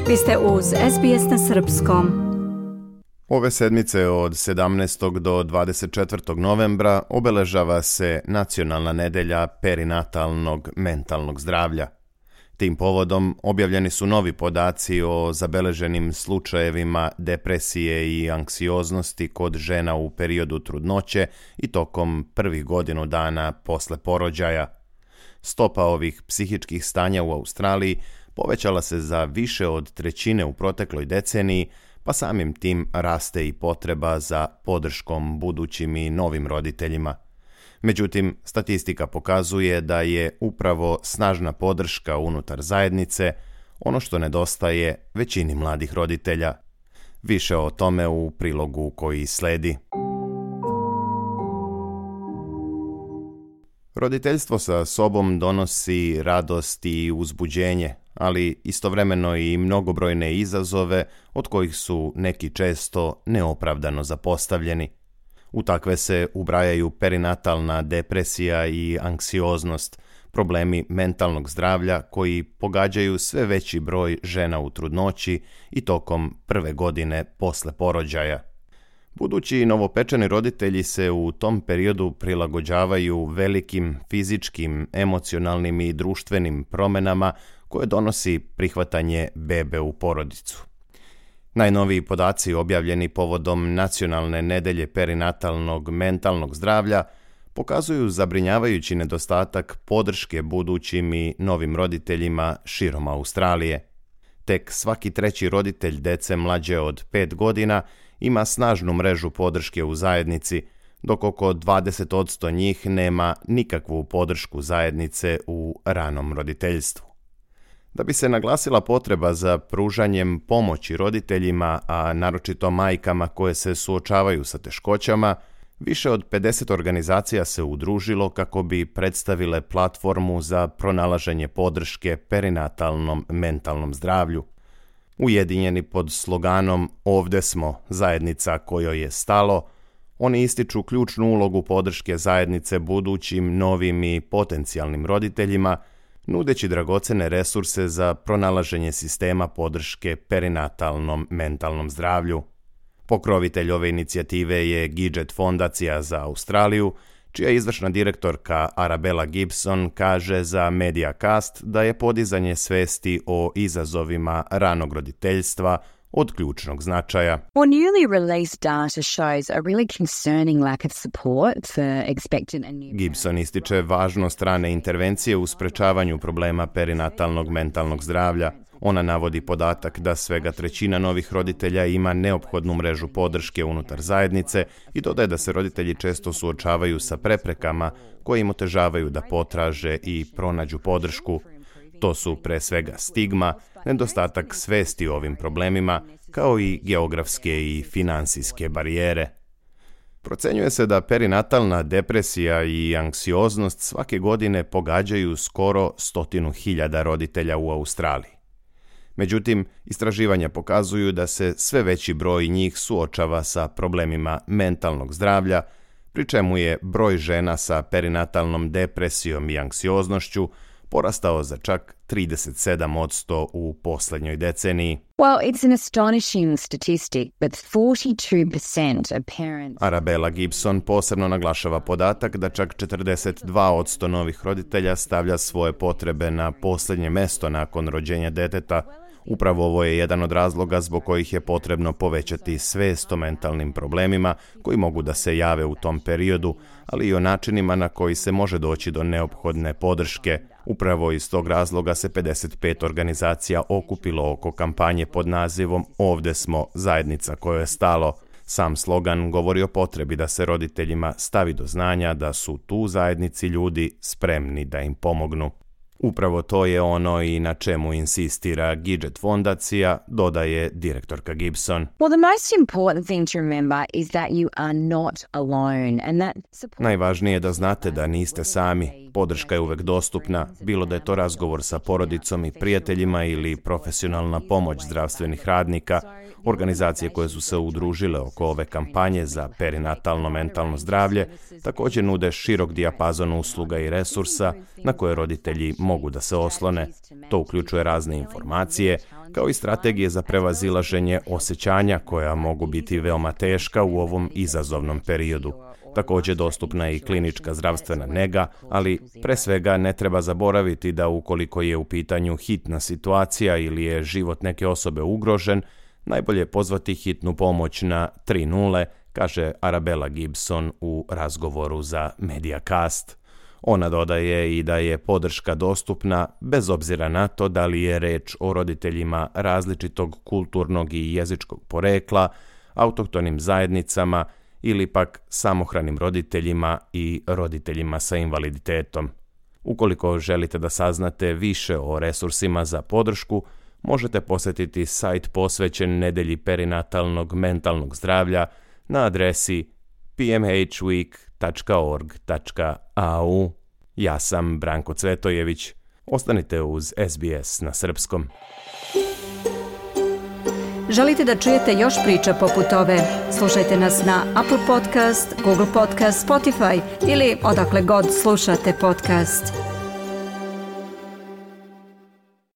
Vi ste uz SBS na srpskom. Ove sedmice od 17. do 24. novembra obeležava se Nacionalna nedelja perinatalnog mentalnog zdravlja. Tim povodom objavljeni su novi podaci o zabeleženim slučajevima depresije i anksioznosti kod žena u periodu trudnoće i tokom prvih godinu dana posle porođaja. Stopa ovih psihičkih stanja u Australiji povećala se za više od trećine u protekloj deceniji, pa samim tim raste i potreba za podrškom budućim i novim roditeljima. Međutim, statistika pokazuje da je upravo snažna podrška unutar zajednice ono što nedostaje većini mladih roditelja. Više o tome u prilogu koji sledi. Roditeljstvo sa sobom donosi radost i uzbuđenje, ali istovremeno i mnogobrojne izazove od kojih su neki često neopravdano zapostavljeni. U takve se ubrajaju perinatalna depresija i anksioznost, problemi mentalnog zdravlja koji pogađaju sve veći broj žena u trudnoći i tokom prve godine posle porođaja. Budući novopečeni roditelji se u tom periodu prilagođavaju velikim fizičkim, emocionalnim i društvenim promjenama koje donosi prihvatanje bebe u porodicu. Najnoviji podaci objavljeni povodom Nacionalne nedelje perinatalnog mentalnog zdravlja pokazuju zabrinjavajući nedostatak podrške budućim i novim roditeljima širom Australije. Tek svaki treći roditelj dece mlađe od 5 godina ima snažnu mrežu podrške u zajednici, dok oko 20% njih nema nikakvu podršku zajednice u ranom roditeljstvu. Da bi se naglasila potreba za pružanjem pomoći roditeljima, a naročito majkama koje se suočavaju sa teškoćama, više od 50 organizacija se udružilo kako bi predstavile platformu za pronalaženje podrške perinatalnom mentalnom zdravlju. Ujedinjeni pod sloganom "Ovde smo, zajednica kojoj je stalo", oni ističu ključnu ulogu podrške zajednice budućim, novim i potencijalnim roditeljima, nudeći dragocene resurse za pronalaženje sistema podrške perinatalnom mentalnom zdravlju. Pokrovitelj ove inicijative je Gidget Fondacija za Australiju, čija izvršna direktorka Arabella Gibson kaže za Mediacast da je podizanje svesti o izazovima ranog roditeljstva od ključnog značaja. Well, newly released data shows a really concerning lack of support for expectant and newborn. Gibson ističe važnost rane intervencije u sprečavanju problema perinatalnog mentalnog zdravlja. Ona navodi podatak da svega trećina novih roditelja ima neophodnu mrežu podrške unutar zajednice i dodaje da se roditelji često suočavaju sa preprekama koje im otežavaju da potraže i pronađu podršku. To su pre svega stigma, nedostatak svesti o ovim problemima, kao i geografske i finansijske barijere. Procenjuje se da perinatalna depresija i anksioznost svake godine pogađaju skoro 100.000 roditelja u Australiji. Međutim, istraživanja pokazuju da se sve veći broj njih suočava sa problemima mentalnog zdravlja, pri čemu je broj žena sa perinatalnom depresijom i anksioznošću porastao za čak 37% u posljednjoj deceniji. Well, it's an astonishing statistic, but 42% of parents... Arabella Gibson posebno naglašava podatak da čak 42% novih roditelja stavlja svoje potrebe na posljednje mesto nakon rođenja deteta. Upravo ovo je jedan od razloga zbog kojih je potrebno povećati svest o mentalnim problemima koji mogu da se jave u tom periodu, ali i o načinima na koji se može doći do neophodne podrške. Upravo iz tog razloga se 55 organizacija okupilo oko kampanje pod nazivom "Ovde smo, zajednica kojoj je stalo". Sam slogan govori o potrebi da se roditeljima stavi do znanja da su tu u zajednici ljudi spremni da im pomognu. Upravo to je ono i na čemu insistira Gidget Fondacija, dodaje direktorka Gibson. Well, the most important thing to remember is that you are not alone and that support... Najvažnije je da znate da niste sami. Podrška je uvek dostupna, bilo da je to razgovor sa porodicom i prijateljima ili profesionalna pomoć zdravstvenih radnika. Organizacije koje su se udružile oko ove kampanje za perinatalno mentalno zdravlje također nude širok dijapazon usluga i resursa na koje roditelji mogu mogu da se oslone. To uključuje razne informacije, kao i strategije za prevazilaženje osjećanja koja mogu biti veoma teška u ovom izazovnom periodu. Također dostupna je i klinička zdravstvena nega, ali pre svega ne treba zaboraviti da ukoliko je u pitanju hitna situacija ili je život neke osobe ugrožen, najbolje je pozvati hitnu pomoć na 300, kaže Arabella Gibson u razgovoru za Mediacast. Ona dodaje i da je podrška dostupna bez obzira na to da li je reč o roditeljima različitog kulturnog i jezičkog porekla, autohtonim zajednicama ili pak samohranim roditeljima i roditeljima sa invaliditetom. Ukoliko želite da saznate više o resursima za podršku, možete posjetiti sajt posvećen nedelji perinatalnog mentalnog zdravlja na adresi pmhweek.org.au. Ja sam Branko Cvetojević. Ostanite uz SBS na srpskom. Želite da čujete još priča poput ove? Slušajte nas na Apple Podcast, Google Podcast, Spotify ili odakle god slušate podcast.